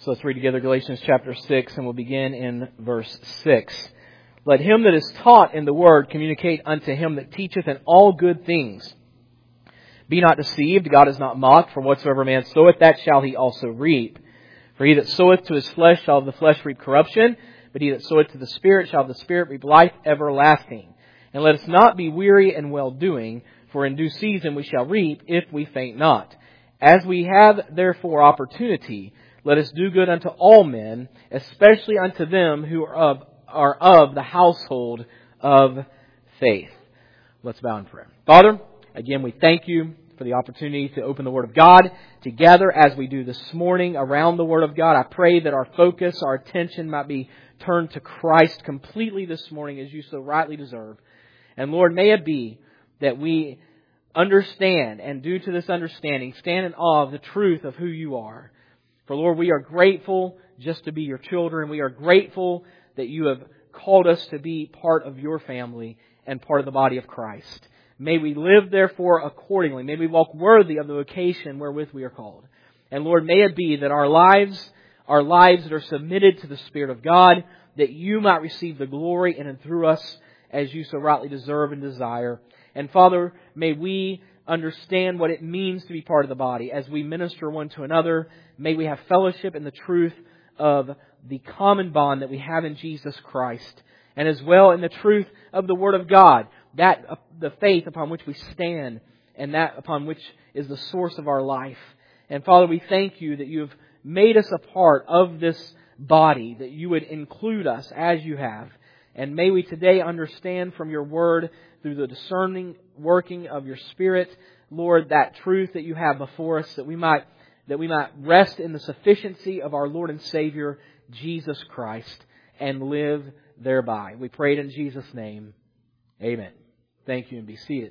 So let's read together Galatians chapter 6, and we'll begin in verse 6. Let him that is taught in the word communicate unto him that teacheth in all good things. Be not deceived, God is not mocked, for whatsoever man soweth, that shall he also reap. For he that soweth to his flesh shall of the flesh reap corruption, but he that soweth to the Spirit shall of the Spirit reap life everlasting. And let us not be weary in well-doing, for in due season we shall reap, if we faint not. As we have therefore opportunity, let us do good unto all men, especially unto them who are of the household of faith. Let's bow in prayer. Father, again we thank you for the opportunity to open the Word of God together as we do this morning around the Word of God. I pray that our focus, our attention might be turned to Christ completely this morning as you so rightly deserve. And Lord, may it be that we understand, and due to this understanding, stand in awe of the truth of who you are. For Lord, we are grateful just to be your children. We are grateful that you have called us to be part of your family and part of the body of Christ. May we live therefore accordingly. May we walk worthy of the vocation wherewith we are called. And Lord, may it be that our lives that are submitted to the Spirit of God, that you might receive the glory in and through us as you so rightly deserve and desire. And Father, may we understand what it means to be part of the body as we minister one to another. May we have fellowship in the truth of the common bond that we have in Jesus Christ, and as well in the truth of the Word of God, that the faith upon which we stand and that upon which is the source of our life. And Father, we thank you that you have made us a part of this body, that you would include us as you have. And may we today understand from your Word, through the discerning working of your Spirit, Lord, that truth that you have before us, that we might rest in the sufficiency of our Lord and Savior, Jesus Christ, and live thereby. We pray it in Jesus' name. Amen. Thank you, and be seated.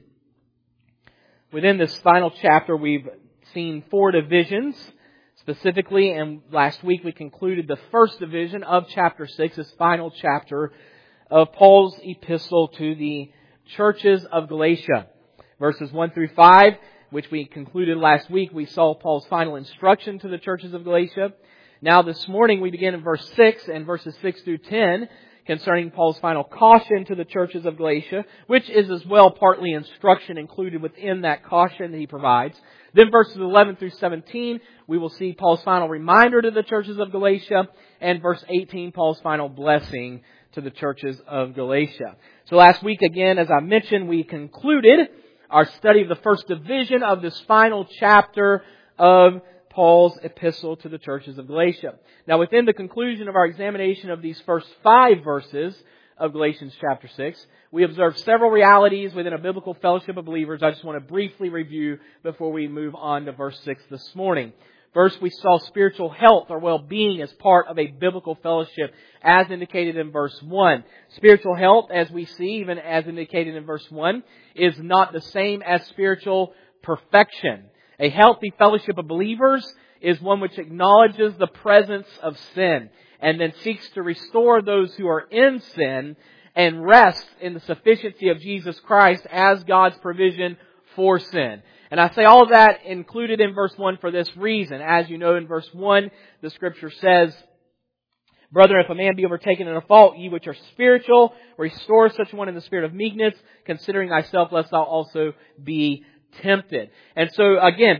Within this final chapter, we've seen 4 divisions specifically, and last week we concluded the first division of chapter 6, this final chapter of Paul's epistle to the churches of Galatia. Verses 1 through 5, which we concluded last week, we saw Paul's final instruction to the churches of Galatia. Now this morning we begin in verse 6 and verses 6 through 10 concerning Paul's final caution to the churches of Galatia, which is as well partly instruction included within that caution that he provides. Then verses 11 through 17, we will see Paul's final reminder to the churches of Galatia, and verse 18, Paul's final blessing to the churches of Galatia. So last week, again, as I mentioned, we concluded our study of the first division of this final chapter of Paul's epistle to the churches of Galatia. Now, within the conclusion of our examination of these first 5 verses of Galatians chapter 6, we observed several realities within a biblical fellowship of believers. I just want to briefly review before we move on to verse 6 this morning. First, we saw spiritual health or well-being as part of a biblical fellowship, as indicated in verse 1. Spiritual health, as we see, even as indicated in verse 1, is not the same as spiritual perfection. A healthy fellowship of believers is one which acknowledges the presence of sin and then seeks to restore those who are in sin and rests in the sufficiency of Jesus Christ as God's provision for sin. And I say all of that included in verse 1 for this reason. As you know, in verse 1, the Scripture says, Brethren, if a man be overtaken in a fault, ye which are spiritual, restore such one in the spirit of meekness, considering thyself, lest thou also be tempted. And so, again,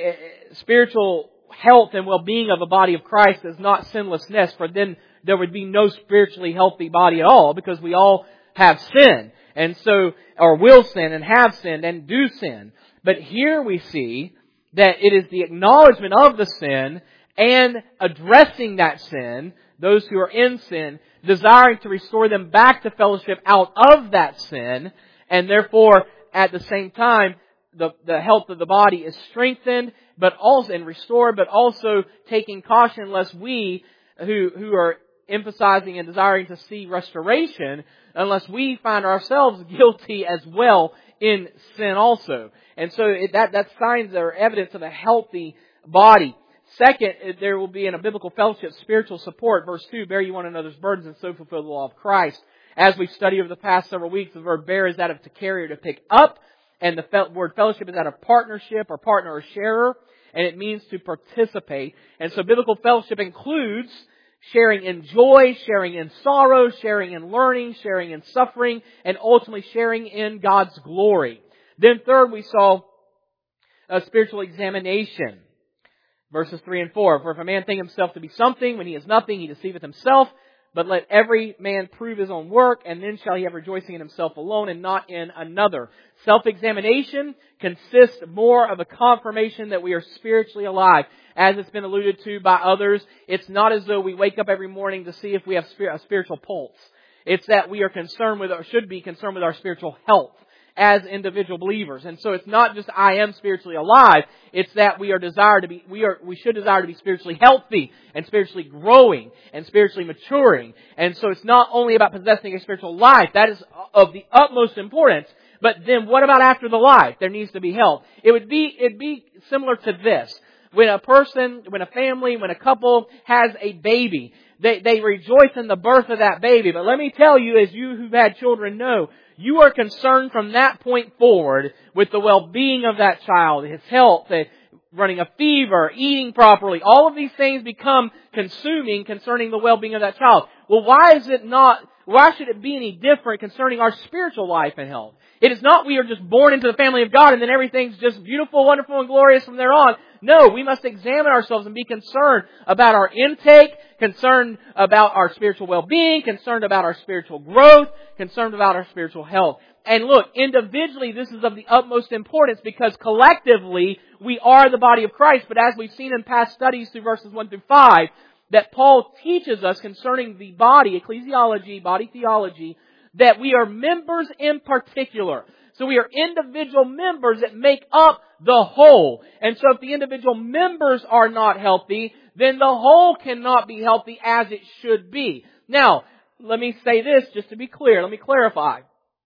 spiritual health and well-being of a body of Christ is not sinlessness, for then there would be no spiritually healthy body at all, because we all have sin. And so, or will sin and have sinned and do sin. But here we see that it is the acknowledgement of the sin and addressing that sin, those who are in sin, desiring to restore them back to fellowship out of that sin, and therefore, at the same time, the health of the body is strengthened, but also and restored, but also taking caution lest we, who are emphasizing and desiring to see restoration, unless we find ourselves guilty as well in sin also. And so that signs or evidence of a healthy body. Second, there will be in a biblical fellowship spiritual support. Verse 2, bear ye one another's burdens and so fulfill the law of Christ. As we've studied over the past several weeks, the verb bear is that of to carry or to pick up. And the word fellowship is that of partnership or partner or sharer. and it means to participate. And so biblical fellowship includes sharing in joy, sharing in sorrow, sharing in learning, sharing in suffering, and ultimately sharing in God's glory. Then third, we saw a spiritual examination. Verses 3 and 4. For if a man think himself to be something, when he is nothing, he deceiveth himself. But let every man prove his own work, and then shall he have rejoicing in himself alone and not in another. Self-examination consists more of a confirmation that we are spiritually alive. As it's been alluded to by others, it's not as though we wake up every morning to see if we have a spiritual pulse. It's that we are concerned with, or should be concerned with, our spiritual health as individual believers. And so it's not just I am spiritually alive, it's that we should desire to be spiritually healthy and spiritually growing and spiritually maturing. And so it's not only about possessing a spiritual life, that is of the utmost importance, but then what about after the life? There needs to be health. It'd be similar to this. When a family, when a couple has a baby, they rejoice in the birth of that baby. But let me tell you, as you who've had children know, you are concerned from that point forward with the well-being of that child, his health, running a fever, eating properly. All of these things become consuming concerning the well-being of that child. Well, why should it be any different concerning our spiritual life and health? It is not we are just born into the family of God and then everything's just beautiful, wonderful, and glorious from there on. No, we must examine ourselves and be concerned about our intake, concerned about our spiritual well-being, concerned about our spiritual growth, concerned about our spiritual health. And look, individually this is of the utmost importance because collectively we are the body of Christ. But as we've seen in past studies through verses 1 through 5, that Paul teaches us concerning the body, ecclesiology, body theology, that we are members in particular. So we are individual members that make up the whole. And so if the individual members are not healthy, then the whole cannot be healthy as it should be. Now, let me say this just to be clear. Let me clarify.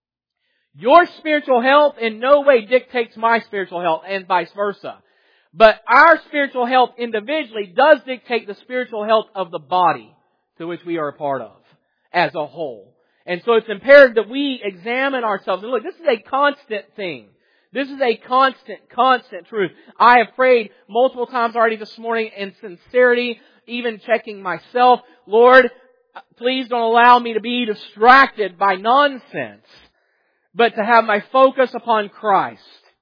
Your spiritual health in no way dictates my spiritual health and vice versa. But our spiritual health individually does dictate the spiritual health of the body to which we are a part of as a whole. And so it's imperative that we examine ourselves. And look, this is a constant thing. This is a constant truth. I have prayed multiple times already this morning in sincerity, even checking myself. Lord, please don't allow me to be distracted by nonsense, but to have my focus upon Christ.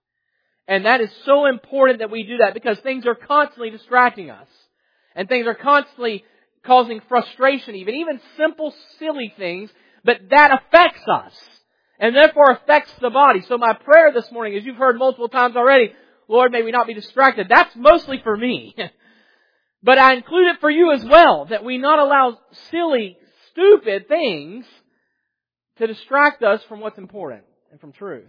And that is so important that we do that because things are constantly distracting us. And things are constantly causing frustration even simple, silly things, but that affects us. And therefore affects the body. So my prayer this morning, as you've heard multiple times already, Lord, may we not be distracted. That's mostly for me. But I include it for you as well, that we not allow silly, stupid things to distract us from what's important and from truth.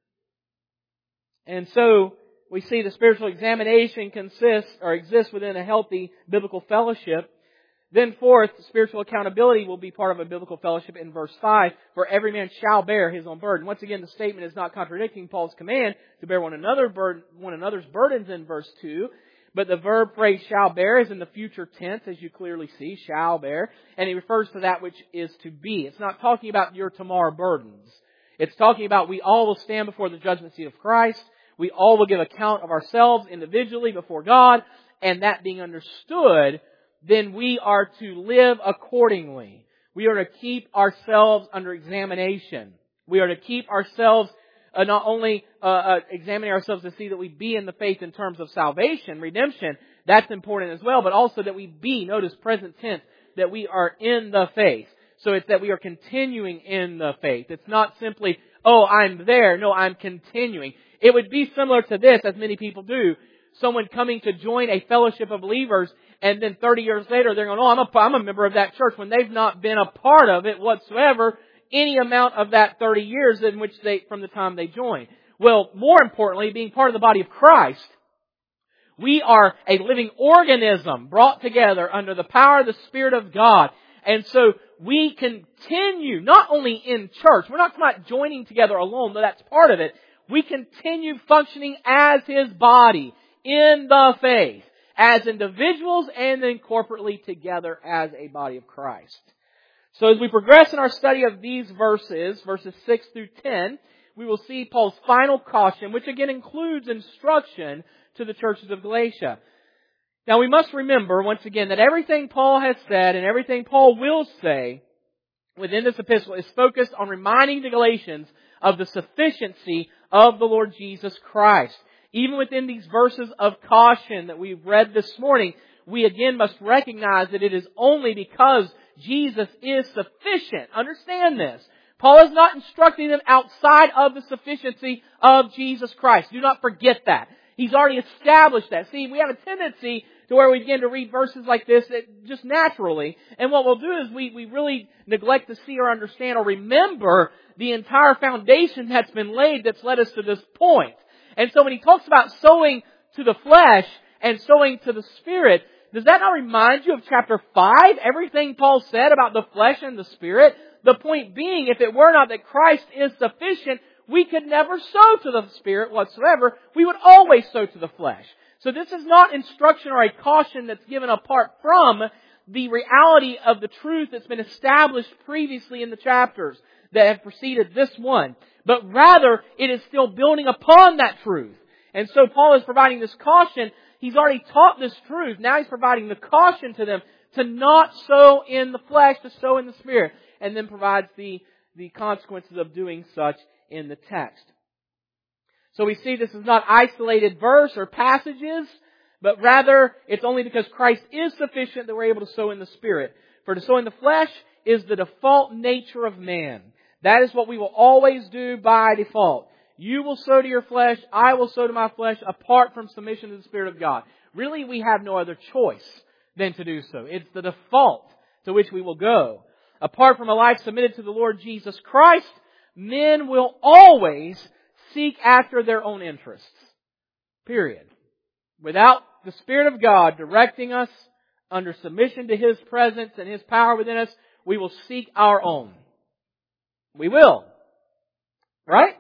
And so we see the spiritual examination exists within a healthy biblical fellowship. Then fourth, spiritual accountability will be part of a biblical fellowship in verse 5, for every man shall bear his own burden. Once again, the statement is not contradicting Paul's command to bear one another's burdens in verse 2, but the verb phrase shall bear is in the future tense, as you clearly see, shall bear, and he refers to that which is to be. It's not talking about your tomorrow burdens. It's talking about we all will stand before the judgment seat of Christ. We all will give account of ourselves individually before God, and that being understood, then we are to live accordingly. We are to keep ourselves under examination. We are to keep ourselves not only examining ourselves to see that we be in the faith in terms of salvation, redemption, that's important as well, but also that we be, notice present tense, that we are in the faith. So it's that we are continuing in the faith. It's not simply, oh, I'm there. No, I'm continuing. It would be similar to this, as many people do. Someone coming to join a fellowship of believers, and then 30 years later they're going, oh, I'm a member of that church, when they've not been a part of it whatsoever any amount of that 30 years in which from the time they joined. Well, more importantly, being part of the body of Christ, we are a living organism brought together under the power of the Spirit of God. And so we continue, not only in church, we're not joining together alone, though that's part of it. We continue functioning as His body in the faith, as individuals and then corporately together as a body of Christ. So as we progress in our study of these verses 6 through 10, we will see Paul's final caution, which again includes instruction to the churches of Galatia. Now we must remember, once again, that everything Paul has said and everything Paul will say within this epistle is focused on reminding the Galatians of the sufficiency of the Lord Jesus Christ. Even within these verses of caution that we've read this morning, we again must recognize that it is only because Jesus is sufficient. Understand this. Paul is not instructing them outside of the sufficiency of Jesus Christ. Do not forget that. He's already established that. See, we have a tendency to where we begin to read verses like this just naturally. And what we'll do is we really neglect to see or understand or remember the entire foundation that's been laid that's led us to this point. And so when he talks about sowing to the flesh and sowing to the Spirit, does that not remind you of chapter 5? Everything Paul said about the flesh and the Spirit? The point being, if it were not that Christ is sufficient, we could never sow to the Spirit whatsoever. We would always sow to the flesh. So this is not instruction or a caution that's given apart from the reality of the truth that's been established previously in the chapters that have preceded this one. But rather, it is still building upon that truth. And so Paul is providing this caution. He's already taught this truth. Now he's providing the caution to them to not sow in the flesh, to sow in the Spirit. And then provides the consequences of doing such in the text. So we see this is not isolated verse or passages, but rather it's only because Christ is sufficient that we're able to sow in the Spirit. For to sow in the flesh is the default nature of man. That is what we will always do by default. You will sow to your flesh, I will sow to my flesh, apart from submission to the Spirit of God. Really, we have no other choice than to do so. It's the default to which we will go. Apart from a life submitted to the Lord Jesus Christ, men will always seek after their own interests. Period. Without the Spirit of God directing us under submission to His presence and His power within us, we will seek our own. We will. Right?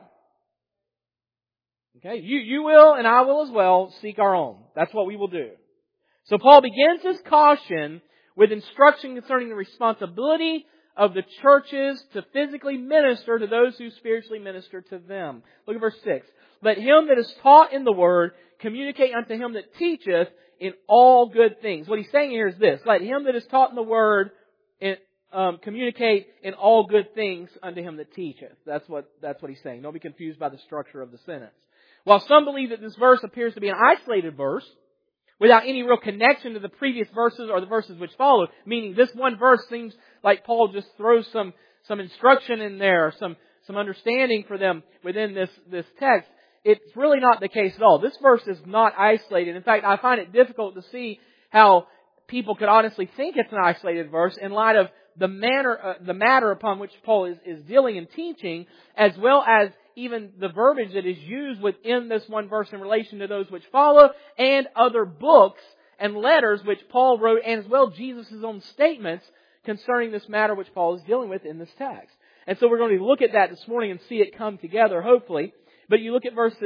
Okay, you will and I will as well seek our own. That's what we will do. So Paul begins his caution with instruction concerning the responsibility of the churches to physically minister to those who spiritually minister to them. Look at verse 6. Let him that is taught in the word communicate unto him that teacheth in all good things. What he's saying here is this. Let him that is taught in the word communicate in all good things unto him that teacheth. That's what he's saying. Don't be confused by the structure of the sentence. While some believe that this verse appears to be an isolated verse, without any real connection to the previous verses or the verses which follow, meaning this one verse seems like Paul just throws some instruction in there, some understanding for them within this text. It's really not the case at all. This verse is not isolated. In fact, I find it difficult to see how people could honestly think it's an isolated verse in light of the matter upon which Paul is dealing and teaching, as well as even the verbiage that is used within this one verse in relation to those which follow, and other books and letters which Paul wrote, and as well Jesus' own statements concerning this matter which Paul is dealing with in this text. And so we're going to look at that this morning and see it come together, hopefully. But you look at verse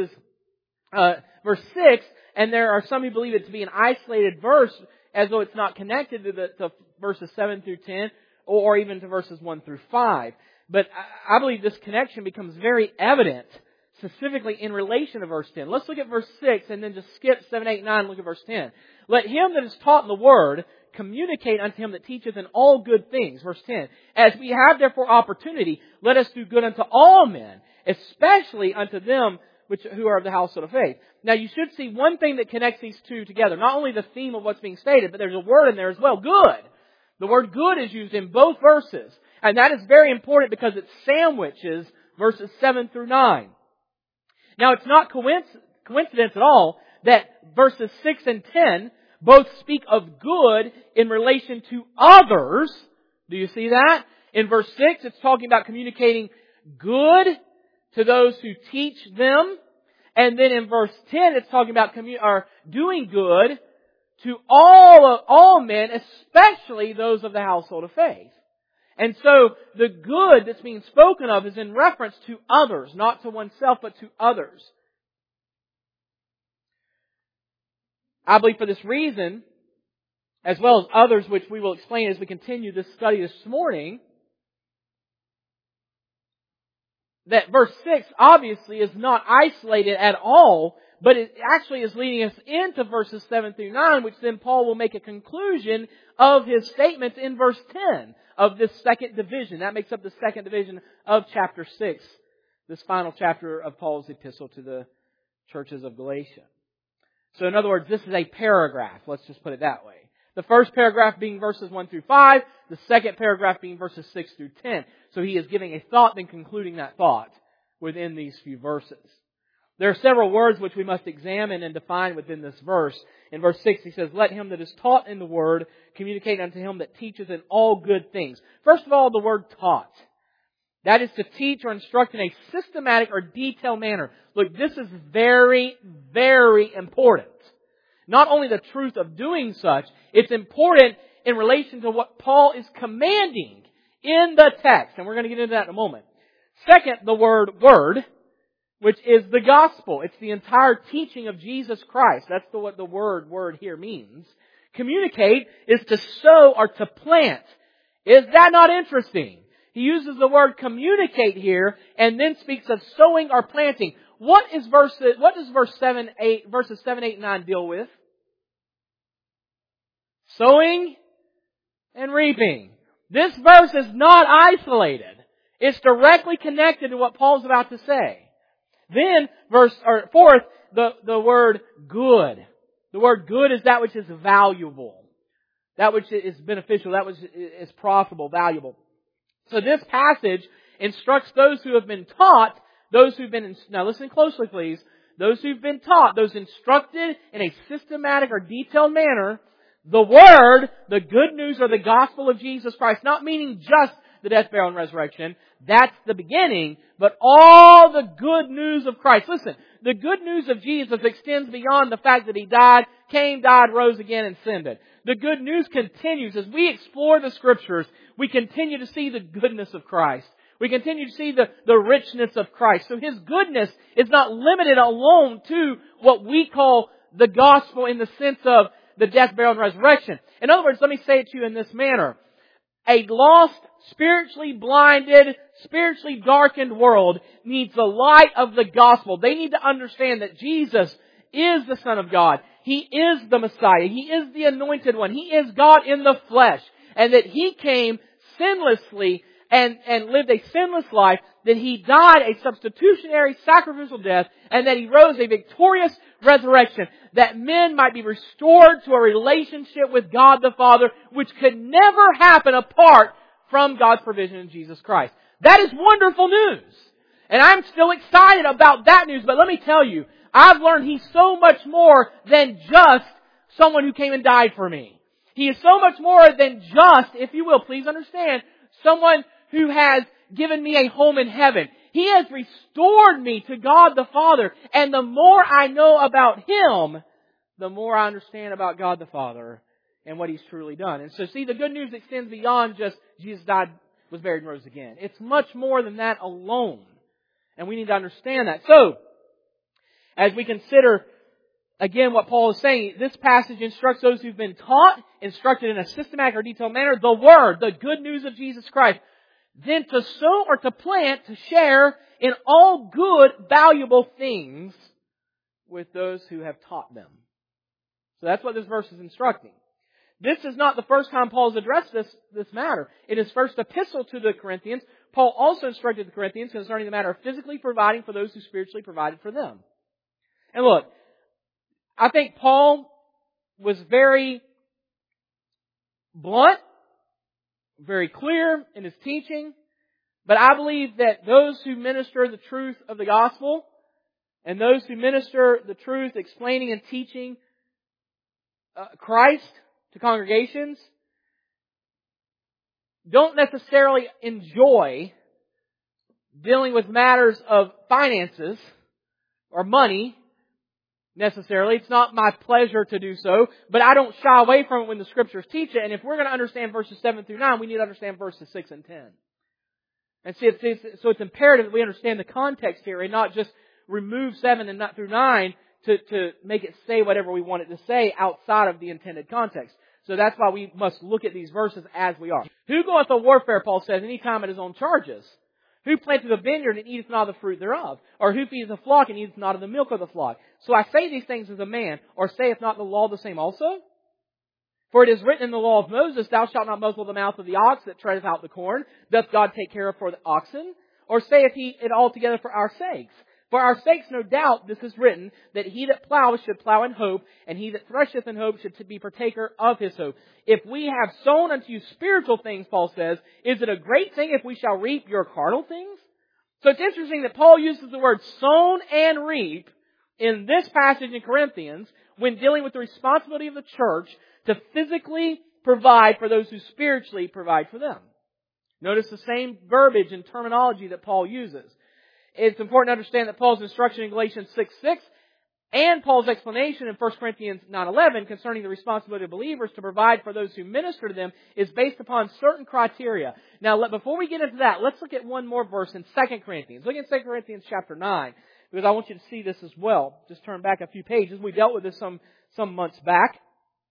6, and there are some who believe it to be an isolated verse, as though it's not connected to verses 7 through 10, or even to verses 1 through 5. But I believe this connection becomes very evident, specifically in relation to verse 10. Let's look at verse 6 and then just skip 7, 8, 9 and look at verse 10. Let him that is taught in the word communicate unto him that teacheth in all good things. Verse 10. As we have therefore opportunity, let us do good unto all men, especially unto them who are of the household of faith. Now you should see one thing that connects these two together. Not only the theme of what's being stated, but there's a word in there as well. Good. The word good is used in both verses. And that is very important because it sandwiches verses 7 through 9. Now it's not coincidence at all that verses 6 and 10 both speak of good in relation to others. Do you see that? In verse 6 it's talking about communicating good to those who teach them. And then in verse 10 it's talking about doing good to all men, especially those of the household of faith. And so the good that's being spoken of is in reference to others, not to oneself, but to others. I believe for this reason, as well as others which we will explain as we continue this study this morning, that verse 6 obviously is not isolated at all, but it actually is leading us into verses 7 through 9, which then Paul will make a conclusion of his statements in verse 10 of this second division. That makes up the second division of chapter 6, this final chapter of Paul's epistle to the churches of Galatia. So in other words, this is a paragraph. Let's just put it that way. The first paragraph being verses 1 through 5, the second paragraph being verses 6 through 10. So he is giving a thought, then concluding that thought within these few verses. There are several words which we must examine and define within this verse. In verse 6 he says, "Let him that is taught in the word communicate unto him that teacheth in all good things." First of all, the word taught. That is to teach or instruct in a systematic or detailed manner. Look, this is very, very important. Not only the truth of doing such, it's important in relation to what Paul is commanding in the text. And we're going to get into that in a moment. Second, the word which is the gospel. It's the entire teaching of Jesus Christ. That's what the word here means. Communicate is to sow or to plant. Is that not interesting? He uses the word communicate here and then speaks of sowing or planting. What does verses 7, 8, and 9 deal with? Sowing and reaping. This verse is not isolated. It's directly connected to what Paul's about to say. Then, fourth, the word good. The word good is that which is valuable. That which is beneficial. That which is profitable, valuable. So this passage instructs those who have been taught, now listen closely please, those who've been taught, those instructed in a systematic or detailed manner, the Word, the good news or the gospel of Jesus Christ, not meaning just the death, burial, and resurrection. That's the beginning, but all the good news of Christ. Listen, the good news of Jesus extends beyond the fact that He died, rose again, and ascended. The good news continues. As we explore the Scriptures, we continue to see the goodness of Christ. We continue to see the richness of Christ. So His goodness is not limited alone to what we call the gospel in the sense of the death, burial, and resurrection. In other words, let me say it to you in this manner. A lost, spiritually blinded, spiritually darkened world needs the light of the gospel. They need to understand that Jesus is the Son of God. He is the Messiah. He is the Anointed One. He is God in the flesh. And that He came sinlessly and lived a sinless life, that He died a substitutionary sacrificial death, and that He rose a victorious resurrection, that men might be restored to a relationship with God the Father, which could never happen apart from God's provision in Jesus Christ. That is wonderful news. And I'm still excited about that news, but let me tell you, I've learned He's so much more than just someone who came and died for me. He is so much more than just, if you will, please understand, someone who has given me a home in heaven. He has restored me to God the Father. And the more I know about Him, the more I understand about God the Father and what He's truly done. And so see, the good news extends beyond just Jesus died, was buried, and rose again. It's much more than that alone. And we need to understand that. So, as we consider again what Paul is saying, this passage instructs those who've been taught, instructed in a systematic or detailed manner, the Word, the good news of Jesus Christ. Then to sow or to plant, to share in all good, valuable things with those who have taught them. So that's what this verse is instructing. This is not the first time Paul has addressed this matter. In his first epistle to the Corinthians, Paul also instructed the Corinthians concerning the matter of physically providing for those who spiritually provided for them. And look, I think Paul was very blunt, very clear in his teaching, but I believe that those who minister the truth of the gospel and those who minister the truth explaining and teaching Christ to congregations don't necessarily enjoy dealing with matters of finances or money necessarily. It's not my pleasure to do so, but I don't shy away from it when the Scriptures teach it. And if we're going to understand verses 7 through 9, we need to understand verses 6 and 10. And see, so it's imperative that we understand the context here and not just remove 7 and through 9 to make it say whatever we want it to say outside of the intended context. So that's why we must look at these verses as we are. Who goeth to warfare, Paul says, any time at his own charges? Who planteth a vineyard and eateth not of the fruit thereof? Or who feedeth a flock and eateth not of the milk of the flock? So I say these things as a man, or saith not the law the same also? For it is written in the law of Moses, Thou shalt not muzzle the mouth of the ox that treadeth out the corn. Doth God take care of for the oxen? Or saith he it altogether for our sakes? For our sakes, no doubt, this is written, that he that ploweth should plow in hope, and he that thresheth in hope should be partaker of his hope. If we have sown unto you spiritual things, Paul says, is it a great thing if we shall reap your carnal things? So it's interesting that Paul uses the word sown and reap in this passage in Corinthians when dealing with the responsibility of the church to physically provide for those who spiritually provide for them. Notice the same verbiage and terminology that Paul uses. It's important to understand that Paul's instruction in Galatians 6:6 and Paul's explanation in 1 Corinthians 9:11 concerning the responsibility of believers to provide for those who minister to them is based upon certain criteria. Now, before we get into that, let's look at one more verse in 2 Corinthians. Look at 2 Corinthians chapter 9, because I want you to see this as well. Just turn back a few pages. We dealt with this some months back.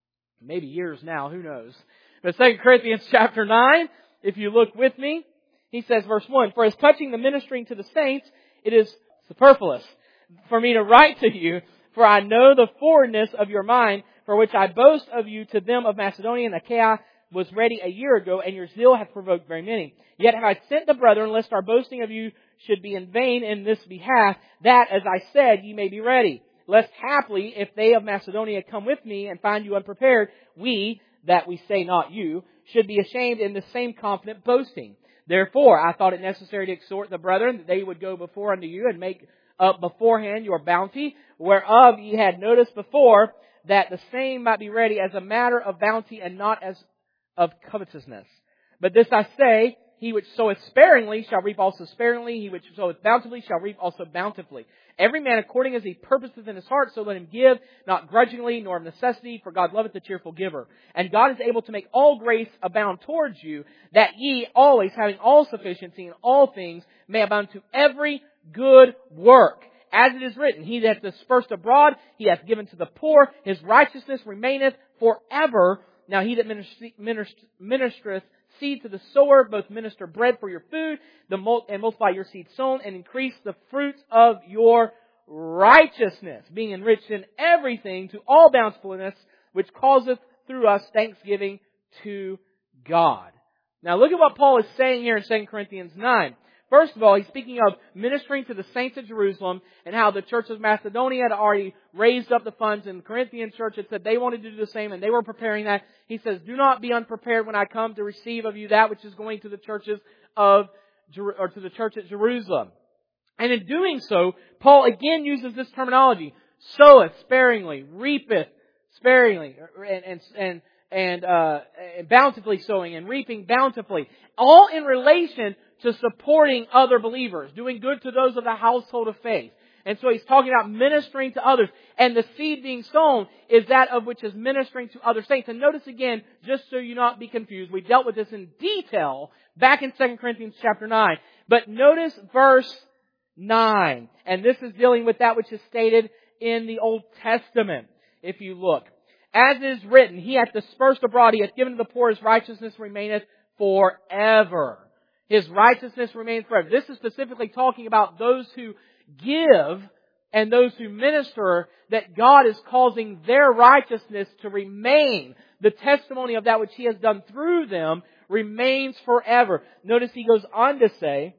Maybe years now, who knows. But 2 Corinthians chapter 9, if you look with me, he says, verse 1, For as touching the ministering to the saints, it is superfluous for me to write to you, for I know the forwardness of your mind, for which I boast of you to them of Macedonia and Achaia was ready a year ago, and your zeal hath provoked very many. Yet have I sent the brethren, lest our boasting of you should be in vain in this behalf, that, as I said, ye may be ready. Lest haply, if they of Macedonia come with me and find you unprepared, we, that we say not you, should be ashamed in the same confident boasting. Therefore, I thought it necessary to exhort the brethren that they would go before unto you and make up beforehand your bounty, whereof ye had noticed before, that the same might be ready as a matter of bounty and not as of covetousness. But this I say, he which soweth sparingly shall reap also sparingly, he which soweth bountifully shall reap also bountifully. Every man according as he purposeth in his heart, so let him give, not grudgingly, nor of necessity, for God loveth the cheerful giver. And God is able to make all grace abound towards you, that ye always, having all sufficiency in all things, may abound to every good work. As it is written, He that hath dispersed abroad, He hath given to the poor, His righteousness remaineth forever. Now he that ministereth seed to the sower, both minister bread for your food, and multiply your seed sown, and increase the fruits of your righteousness, being enriched in everything to all bountifulness, which causeth through us thanksgiving to God. Now look at what Paul is saying here in 2 Corinthians 9. First of all, he's speaking of ministering to the saints at Jerusalem and how the church of Macedonia had already raised up the funds, and the Corinthian church had said they wanted to do the same and they were preparing that. He says, do not be unprepared when I come to receive of you that which is going to the churches to the church at Jerusalem. And in doing so, Paul again uses this terminology, soweth sparingly, reapeth sparingly, and bountifully sowing and reaping bountifully, all in relation to supporting other believers, doing good to those of the household of faith. And so he's talking about ministering to others. And the seed being sown is that of which is ministering to other saints. And notice again, just so you not be confused, we dealt with this in detail back in 2 Corinthians chapter 9. But notice verse 9. And this is dealing with that which is stated in the Old Testament, if you look. As is written, He hath dispersed abroad, He hath given to the poor, His righteousness remaineth forever. His righteousness remains forever. This is specifically talking about those who give and those who minister, that God is causing their righteousness to remain. The testimony of that which He has done through them remains forever. Notice he goes on to say,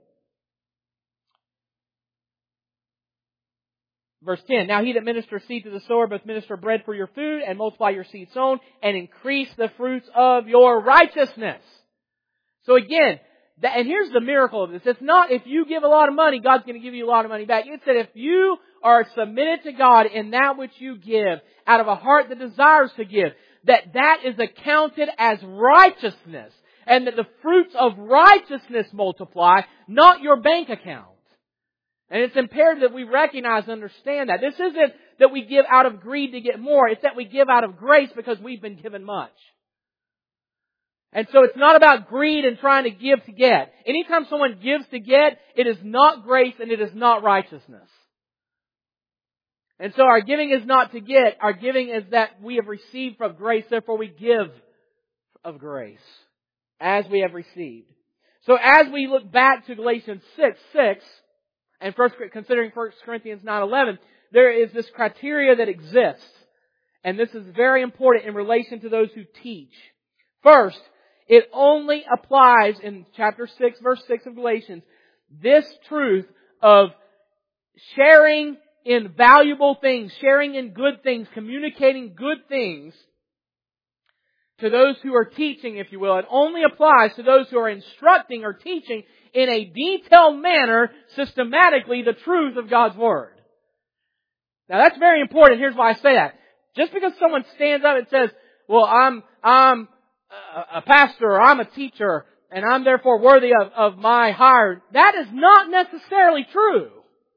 verse 10, Now he that ministers seed to the sower, both minister bread for your food, and multiply your seed sown, and increase the fruits of your righteousness. So again, and here's the miracle of this. It's not if you give a lot of money, God's going to give you a lot of money back. It's that if you are submitted to God in that which you give, out of a heart that desires to give, that is accounted as righteousness. And that the fruits of righteousness multiply, not your bank account. And it's imperative that we recognize and understand that. This isn't that we give out of greed to get more. It's that we give out of grace because we've been given much. And so it's not about greed and trying to give to get. Anytime someone gives to get, it is not grace and it is not righteousness. And so our giving is not to get. Our giving is that we have received from grace. Therefore we give of grace as we have received. So as we look back to Galatians 6:6, and considering 1 Corinthians 9:11, there is this criteria that exists. And this is very important in relation to those who teach. First, it only applies in chapter 6, verse 6 of Galatians, this truth of sharing in valuable things, sharing in good things, communicating good things to those who are teaching, if you will. It only applies to those who are instructing or teaching in a detailed manner, systematically, the truth of God's Word. Now that's very important. Here's why I say that. Just because someone stands up and says, well, I'm a pastor, or I'm a teacher, and I'm therefore worthy of my hire, that is not necessarily true.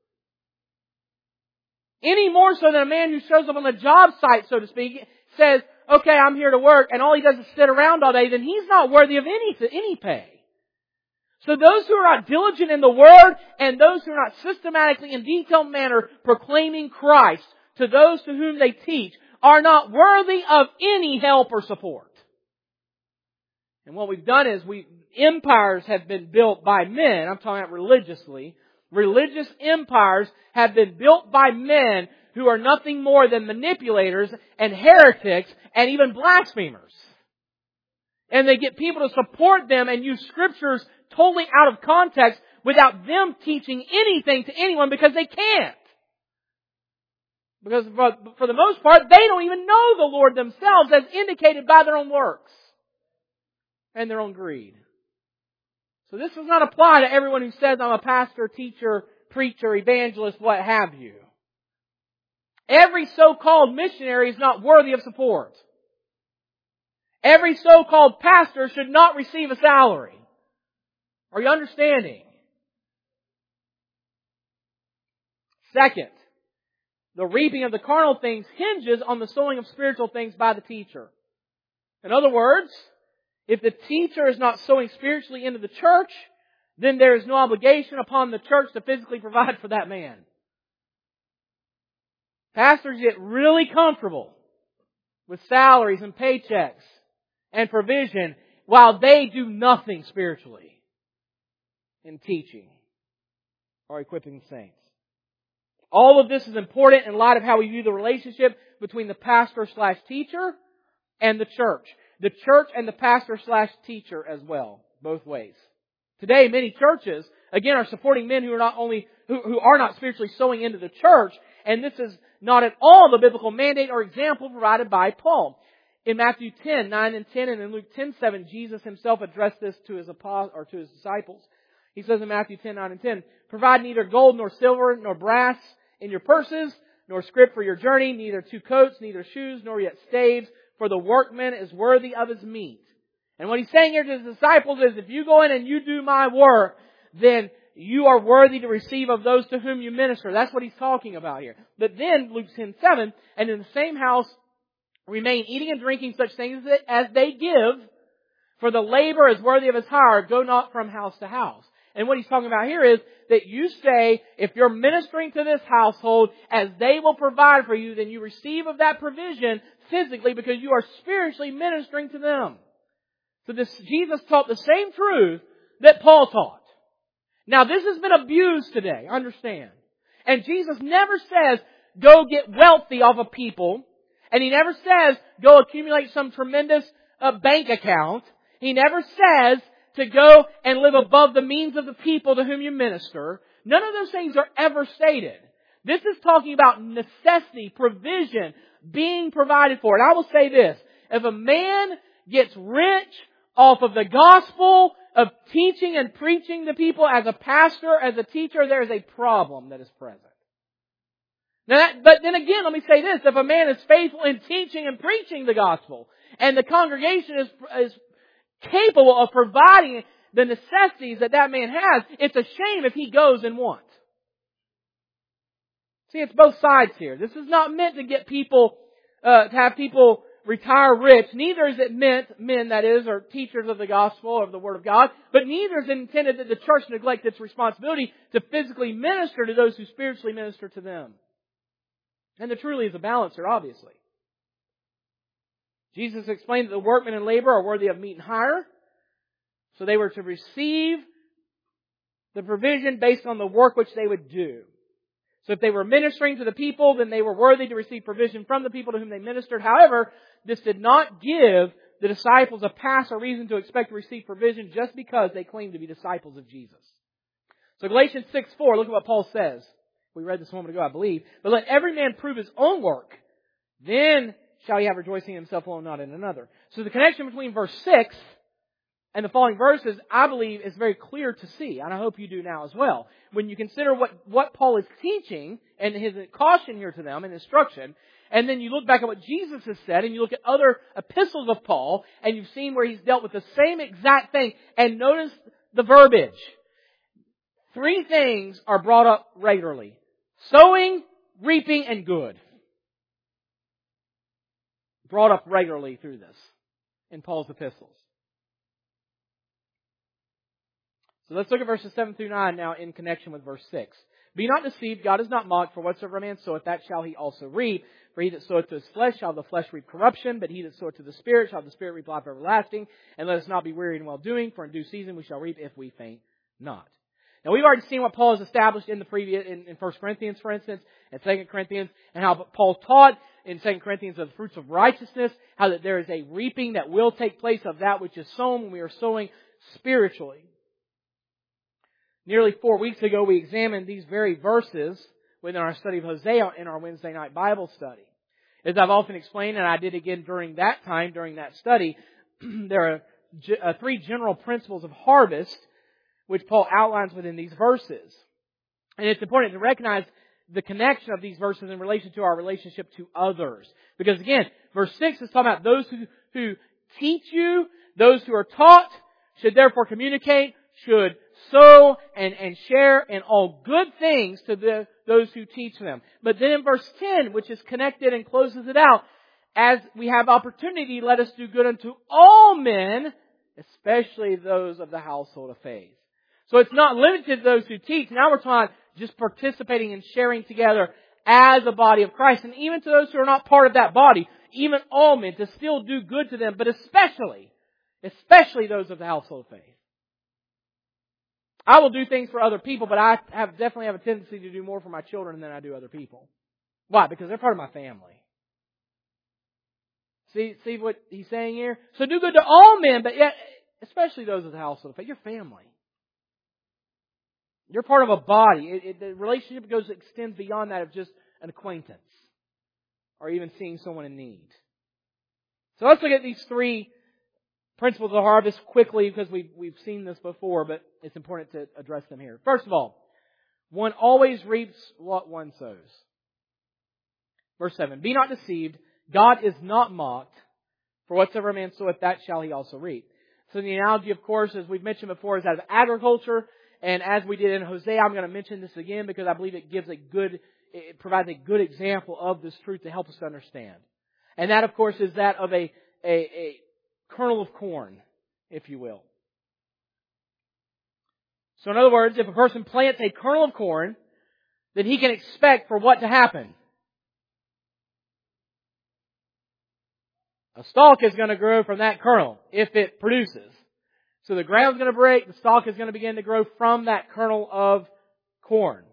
Any more so than a man who shows up on the job site, so to speak, says, okay, I'm here to work, and all he does is sit around all day, then he's not worthy of any pay. So those who are not diligent in the Word, and those who are not systematically in detailed manner proclaiming Christ to those to whom they teach, are not worthy of any help or support. And what we've done is empires have been built by men. I'm talking about religiously. Religious empires have been built by men who are nothing more than manipulators and heretics and even blasphemers. And they get people to support them and use scriptures totally out of context without them teaching anything to anyone because they can't. Because for the most part, they don't even know the Lord themselves as indicated by their own works and their own greed. So this does not apply to everyone who says, I'm a pastor, teacher, preacher, evangelist, what have you. Every so-called missionary is not worthy of support. Every so-called pastor should not receive a salary. Are you understanding? Second, the reaping of the carnal things hinges on the sowing of spiritual things by the teacher. In other words, if the teacher is not sowing spiritually into the church, then there is no obligation upon the church to physically provide for that man. Pastors get really comfortable with salaries and paychecks and provision while they do nothing spiritually in teaching or equipping the saints. All of this is important in light of how we view the relationship between the pastor/teacher and the church. The church and the pastor/teacher as well, both ways. Today, many churches, again, are supporting men who are not spiritually sowing into the church, and this is not at all the biblical mandate or example provided by Paul. In Matthew 10:9 and 10, and in Luke 10:7, Jesus Himself addressed this to His disciples. He says in Matthew 10:9 and 10, provide neither gold nor silver nor brass in your purses, nor scrip for your journey, neither 2 coats, neither shoes, nor yet staves, for the workman is worthy of his meat. And what He's saying here to His disciples is, if you go in and you do my work, then you are worthy to receive of those to whom you minister. That's what He's talking about here. But then, Luke 10:7, and in the same house remain eating and drinking such things as they give, for the labor is worthy of his hire, go not from house to house. And what He's talking about here is that you say, if you're ministering to this household, as they will provide for you, then you receive of that provision physically because you are spiritually ministering to them. So Jesus taught the same truth that Paul taught. Now this has been abused today, understand. And Jesus never says, go get wealthy off of people. And He never says, go accumulate some tremendous bank account. He never says to go and live above the means of the people to whom you minister. None of those things are ever stated. This is talking about necessity, provision, being provided for. And I will say this, if a man gets rich off of the gospel of teaching and preaching to people as a pastor, as a teacher, there is a problem that is present. But then again, let me say this, if a man is faithful in teaching and preaching the gospel, and the congregation is capable of providing the necessities that man has, it's a shame if he goes and wants. See, it's both sides here. This is not meant to get people, to have people retire rich. Neither is it meant, men that is, or teachers of the gospel or of the Word of God, but neither is it intended that the church neglect its responsibility to physically minister to those who spiritually minister to them. And there truly is a balance here, obviously. Jesus explained that the workmen and labor are worthy of meat and hire. So they were to receive the provision based on the work which they would do. So if they were ministering to the people, then they were worthy to receive provision from the people to whom they ministered. However, this did not give the disciples a pass or reason to expect to receive provision just because they claimed to be disciples of Jesus. So Galatians 6:4, look at what Paul says. We read this a moment ago, I believe. But let every man prove his own work. Then shall he have rejoicing in himself alone, not in another. So the connection between verse 6 and the following verses, I believe, is very clear to see. And I hope you do now as well. When you consider what Paul is teaching and his caution here to them and instruction, and then you look back at what Jesus has said, and you look at other epistles of Paul, and you've seen where he's dealt with the same exact thing, and notice the verbiage. 3 things are brought up regularly: sowing, reaping, and good. Brought up regularly through this in Paul's epistles. So let's look at verses 7 through 9 now in connection with verse 6. Be not deceived, God is not mocked, for whatsoever a man soweth, that shall he also reap. For he that soweth to his flesh shall the flesh reap corruption, but he that soweth to the Spirit shall the Spirit reap life everlasting. And let us not be weary in well-doing, for in due season we shall reap if we faint not. Now we've already seen what Paul has established in the previous, in 1 Corinthians, for instance, and 2 Corinthians, and how Paul taught in 2 Corinthians of the fruits of righteousness, how that there is a reaping that will take place of that which is sown when we are sowing spiritually. Nearly 4 weeks ago, we examined these very verses within our study of Hosea in our Wednesday night Bible study. As I've often explained, and I did again during that time, during that study, there are 3 general principles of harvest which Paul outlines within these verses. And it's important to recognize the connection of these verses in relation to our relationship to others. Because again, verse 6 is talking about those who teach you, those who are taught, should therefore communicate, should sow and share in all good things to those who teach them. But then in verse 10, which is connected and closes it out, as we have opportunity, let us do good unto all men, especially those of the household of faith. So it's not limited to those who teach. Now we're talking just participating and sharing together as a body of Christ. And even to those who are not part of that body, even all men, to still do good to them, but especially those of the household of faith. I will do things for other people, but I definitely have a tendency to do more for my children than I do other people. Why? Because they're part of my family. See what he's saying here? So do good to all men, but yet, especially those of the household of faith. Your family. You're part of a body. The relationship extends beyond that of just an acquaintance or even seeing someone in need. So let's look at these 3 principles of harvest quickly, because we've seen this before, but it's important to address them here. First of all, one always reaps what one sows. Verse 7, be not deceived, God is not mocked, for whatsoever a man soweth, that shall he also reap. So the analogy, of course, as we've mentioned before, is out of agriculture, and as we did in Hosea, I'm going to mention this again because I believe it provides a good example of this truth to help us to understand. And that, of course, is that of a kernel of corn, if you will. So in other words, if a person plants a kernel of corn, then he can expect for what to happen? A stalk is going to grow from that kernel if it produces. So the ground's going to break, the stalk is going to begin to grow from that kernel of corn.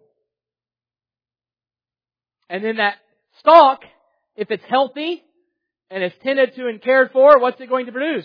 And then that stalk, if it's healthy and it's tended to and cared for, what's it going to produce?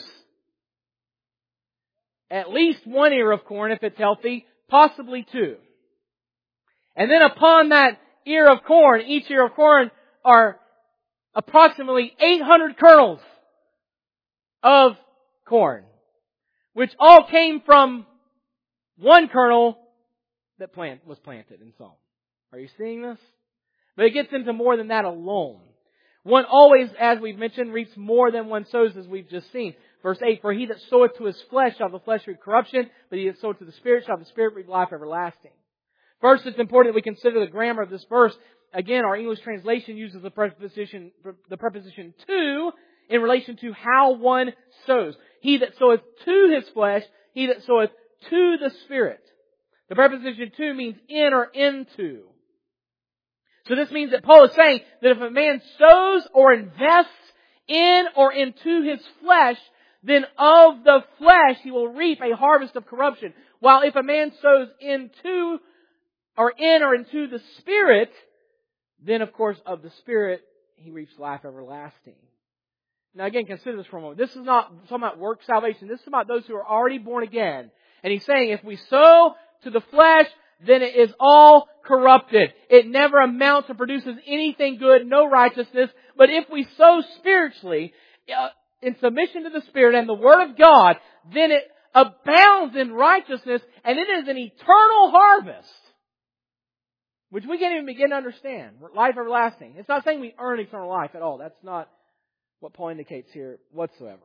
At least 1 ear of corn if it's healthy, possibly 2. And then upon that ear of corn, each ear of corn are approximately 800 kernels of corn, which all came from one kernel that was planted and sown. Are you seeing this? But it gets into more than that alone. One always, as we've mentioned, reaps more than one sows, as we've just seen. Verse 8, for he that soweth to his flesh shall the flesh reap corruption, but he that soweth to the Spirit shall the Spirit reap life everlasting. First, it's important that we consider the grammar of this verse. Again, our English translation uses the preposition to in relation to how one sows. He that soweth to his flesh, he that soweth to the Spirit. The preposition to means in or into. So this means that Paul is saying that if a man sows or invests in or into his flesh, then of the flesh he will reap a harvest of corruption. While if a man sows into the Spirit, then of course of the Spirit he reaps life everlasting. Now again, consider this for a moment. This is not talking about work salvation. This is about those who are already born again. And he's saying if we sow to the flesh, then it is all corrupted. It never amounts or produces anything good, no righteousness. But if we sow spiritually, in submission to the Spirit and the Word of God, then it abounds in righteousness, and it is an eternal harvest, which we can't even begin to understand. Life everlasting. It's not saying we earn eternal life at all. That's not what Paul indicates here whatsoever.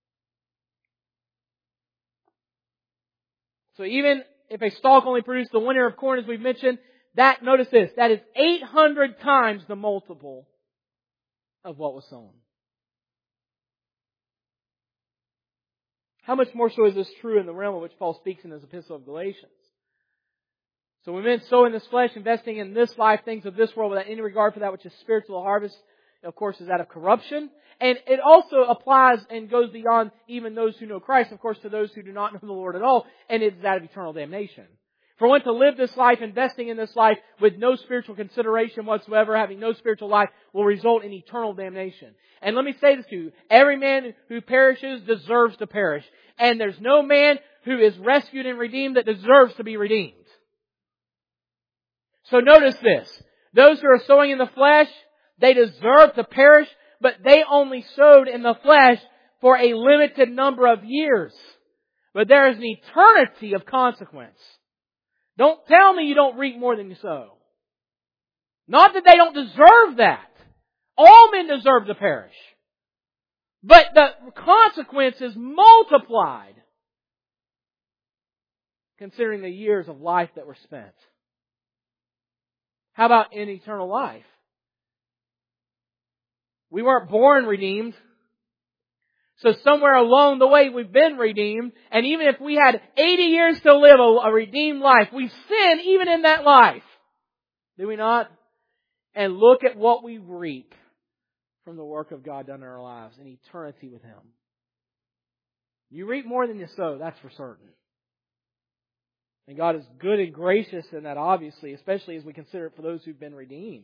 So even if a stalk only produced the 1 ear of corn, as we've mentioned, notice this, that is 800 times the multiple of what was sown. How much more so is this true in the realm of which Paul speaks in his epistle of Galatians? So when men sow in this flesh, investing in this life, things of this world, without any regard for that which is spiritual, harvest, of course, is that of corruption. And it also applies and goes beyond even those who know Christ, of course, to those who do not know the Lord at all, and it's that of eternal damnation. For one to live this life, investing in this life with no spiritual consideration whatsoever, having no spiritual life, will result in eternal damnation. And let me say this to you. Every man who perishes deserves to perish. And there's no man who is rescued and redeemed that deserves to be redeemed. So notice this. Those who are sowing in the flesh, they deserve to perish, but they only sowed in the flesh for a limited number of years. But there is an eternity of consequence. Don't tell me you don't reap more than you sow. Not that they don't deserve that. All men deserve to perish. But the consequence is multiplied, considering the years of life that were spent. How about in eternal life? We weren't born redeemed. So somewhere along the way we've been redeemed. And even if we had 80 years to live a redeemed life, we sin even in that life. Do we not? And look at what we reap from the work of God done in our lives in eternity with Him. You reap more than you sow, that's for certain. And God is good and gracious in that, obviously, especially as we consider it for those who've been redeemed.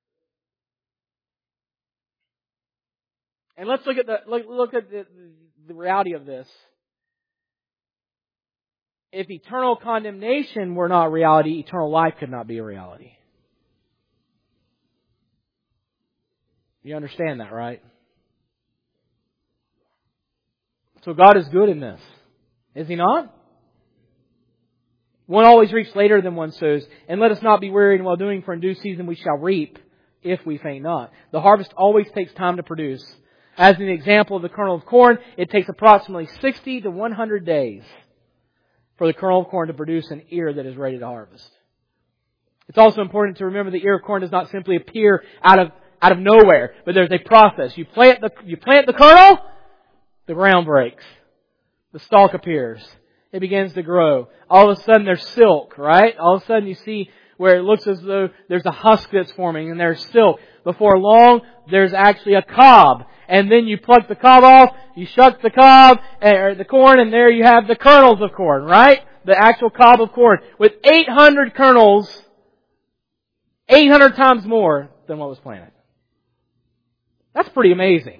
And let's look at the reality of this. If eternal condemnation were not a reality, eternal life could not be a reality. You understand that, right? So God is good in this. Is He not? One always reaps later than one sows. And let us not be weary in well doing, for in due season we shall reap if we faint not. The harvest always takes time to produce. As an example of the kernel of corn, it takes approximately 60 to 100 days for the kernel of corn to produce an ear that is ready to harvest. It's also important to remember the ear of corn does not simply appear out of nowhere, but there's a process. You plant the kernel, the ground breaks. The stalk appears. It begins to grow. All of a sudden there's silk, right? All of a sudden you see where it looks as though there's a husk that's forming and there's silk. Before long, there's actually a cob. And then you pluck the cob off, you shuck the cob, or the corn, and there you have the kernels of corn, right? The actual cob of corn. With 800 kernels, 800 times more than what was planted. That's pretty amazing.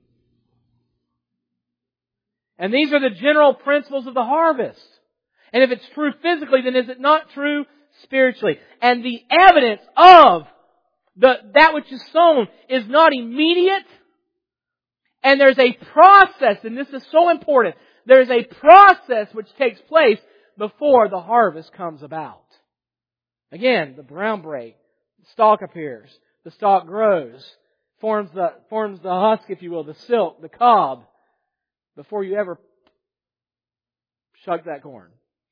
And these are the general principles of the harvest. And if it's true physically, then is it not true spiritually? And the evidence of that which is sown is not immediate. And there's a process, and this is so important. There's a process which takes place before the harvest comes about. Again, the brown break, the stalk appears, the stalk grows, forms the husk, if you will, the silk, the cob, before you ever shuck that corn.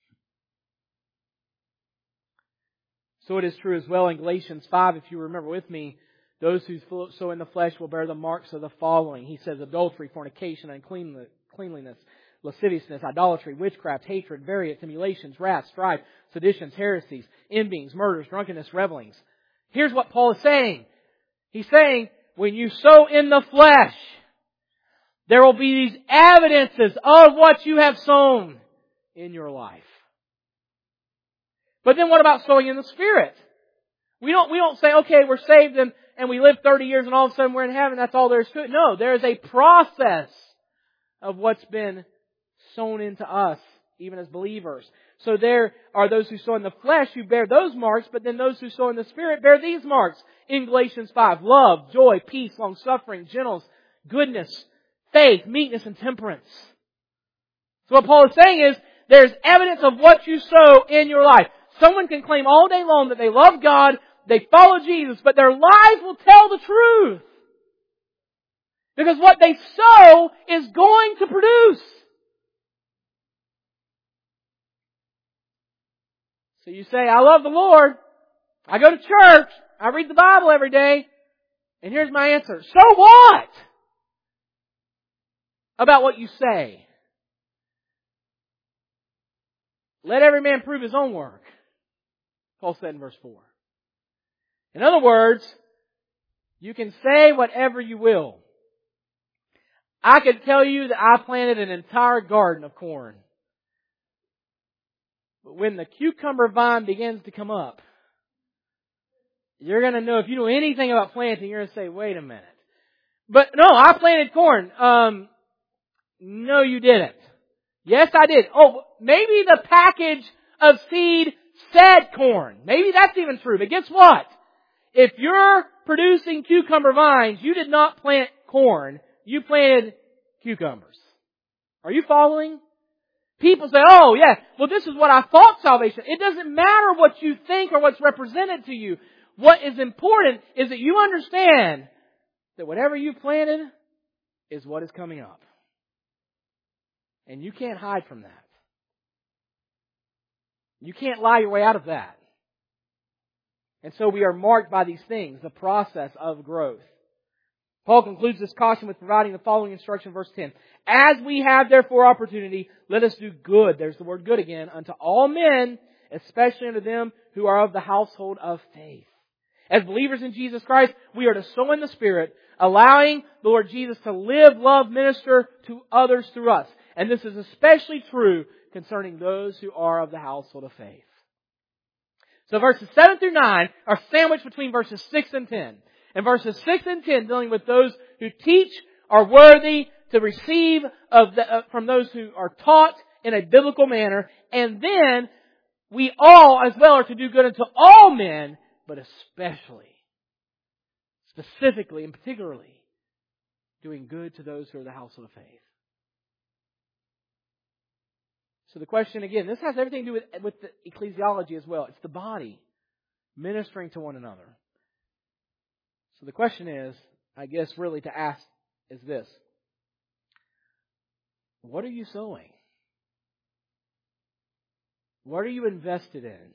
So it is true as well in Galatians 5, if you remember with me, those who sow in the flesh will bear the marks of the following. He says adultery, fornication, uncleanliness, lasciviousness, idolatry, witchcraft, hatred, variance, emulations, wrath, strife, seditions, heresies, envyings, murders, drunkenness, revelings. Here's what Paul is saying. He's saying, when you sow in the flesh, There will be these evidences of what you have sown in your life. But then what about sowing in the Spirit? We don't say, okay, we're saved and we live 30 years and all of a sudden we're in heaven. That's all there is to it. No, there is a process of what's been sown into us, even as believers. So there are those who sow in the flesh who bear those marks, but then those who sow in the Spirit bear these marks. In Galatians 5, love, joy, peace, long-suffering, gentleness, goodness, faith, meekness, and temperance. So what Paul is saying is, there's evidence of what you sow in your life. Someone can claim all day long that they love God, they follow Jesus, but their lives will tell the truth. Because what they sow is going to produce. So you say, I love the Lord. I go to church. I read the Bible every day. And here's my answer. So what? About what you say. Let every man prove his own work. Paul said in verse 4. In other words, you can say whatever you will. I could tell you that I planted an entire garden of corn. But when the cucumber vine begins to come up, you're going to know, if you know anything about planting, you're going to say, wait a minute. But no, I planted corn. No, you didn't. Yes, I did. Oh, maybe the package of seed said corn. Maybe that's even true. But guess what? If you're producing cucumber vines, you did not plant corn. You planted cucumbers. Are you following? People say, oh yeah, well this is what I thought salvation. It doesn't matter what you think or what's represented to you. What is important is that you understand that whatever you planted is what is coming up. And you can't hide from that. You can't lie your way out of that. And so we are marked by these things, the process of growth. Paul concludes this caution with providing the following instruction, verse 10. As we have therefore opportunity, let us do good, there's the word good again, unto all men, especially unto them who are of the household of faith. As believers in Jesus Christ, we are to sow in the Spirit, allowing the Lord Jesus to live, love, minister to others through us. And this is especially true concerning those who are of the household of faith. So verses 7 through 9 are sandwiched between verses 6 and 10. And verses 6 and 10 dealing with those who teach, are worthy to receive from those who are taught in a biblical manner. And then we all as well are to do good unto all men, but especially, specifically and particularly, doing good to those who are the household of faith. So the question again, this has everything to do with the ecclesiology as well. It's the body ministering to one another. So the question is, I guess really to ask is this. What are you sowing? What are you invested in?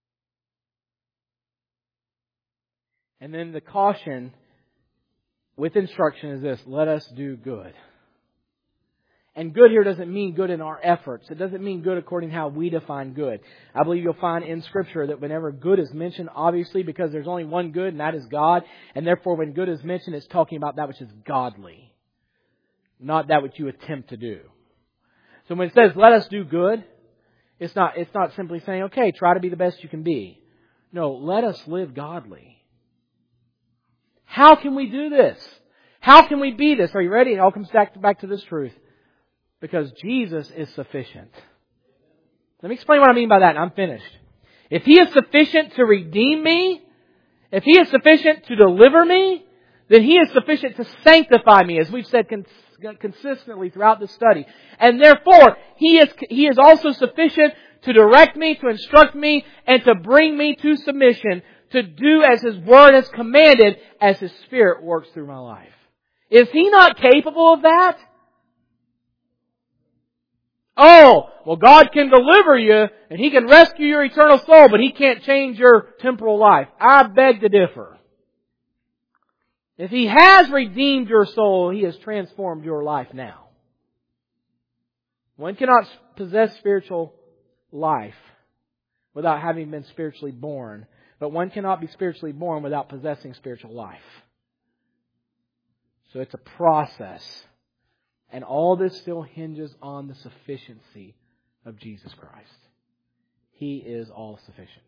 And then the caution with instruction is this. Let us do good. And good here doesn't mean good in our efforts. It doesn't mean good according to how we define good. I believe you'll find in Scripture that whenever good is mentioned, obviously because there's only one good and that is God. And therefore when good is mentioned, it's talking about that which is godly. Not that which you attempt to do. So when it says, let us do good, it's not simply saying, okay, try to be the best you can be. No, let us live godly. How can we do this? How can we be this? Are you ready? It all comes back to this truth. Because Jesus is sufficient. Let me explain what I mean by that and I'm finished. If He is sufficient to redeem me, if He is sufficient to deliver me, then He is sufficient to sanctify me, as we've said consistently throughout the study. And therefore, He is also sufficient to direct me, to instruct me, and to bring me to submission, to do as His Word has commanded, as His Spirit works through my life. Is He not capable of that? Oh, well God can deliver you and He can rescue your eternal soul, but He can't change your temporal life. I beg to differ. If He has redeemed your soul, He has transformed your life now. One cannot possess spiritual life without having been spiritually born, but one cannot be spiritually born without possessing spiritual life. So it's a process. And all this still hinges on the sufficiency of Jesus Christ. He is all sufficient.